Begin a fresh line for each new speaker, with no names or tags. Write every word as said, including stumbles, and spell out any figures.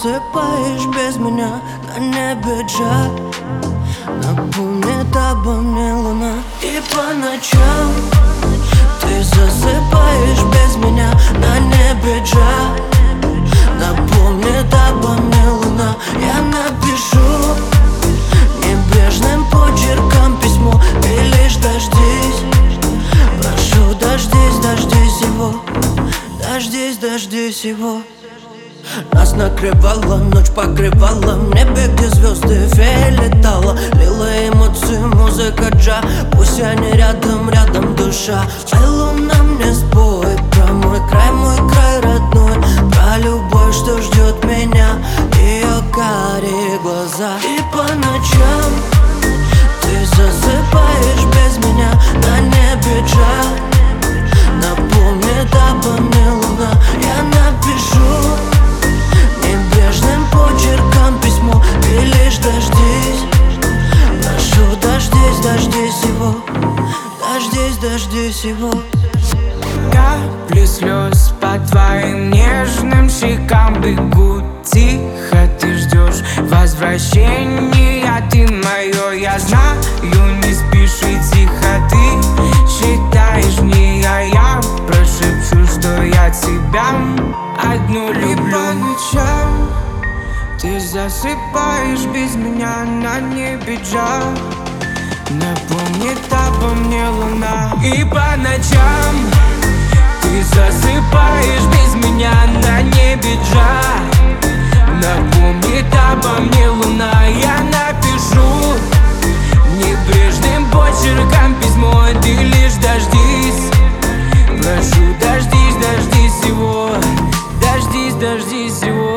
засыпаешь без меня, на небе джа. Напомнит обо мне луна. И по ночам ты засыпаешь без меня, на небе джа. Напомнит обо мне луна. Я напишу небрежным почерком письмо, ты лишь дождись. Прошу, дождись, дождись его. Дождись, дождись его. Нас накрывала, ночь покрывала, в небе, где звезды фея летала. Лила эмоции, музыка джа. Пусть они рядом, рядом душа. Ай, луна, мне спой про мой край, мой край родной, про любовь, что ждет меня, ее карие глаза. И по ночам ты засыпаешь без меня, на небе джа. Напомнит обо мне луна. Я напишу небрежным почерком письмо, ты лишь дождись. Прошу, дождись, дождись его. Дождись, дождись его.
Капли слез по твоим нежным щекам бегут тихо. Ты ждешь возвращения, ты мое, я знаю, не спишь и тихо. Ты считаешь мне, а я прошепчу, что я тебя одну люблю. И по ночам ты засыпаешь без меня, на небе джа. Напомнит обо мне луна. И по ночам ты засыпаешь без меня, на небе джа. Напомнит обо мне луна. Я напишу небрежным почерком письмо, ты лишь дождись. Прошу, дождись, дождись его. Дождись, дождись его.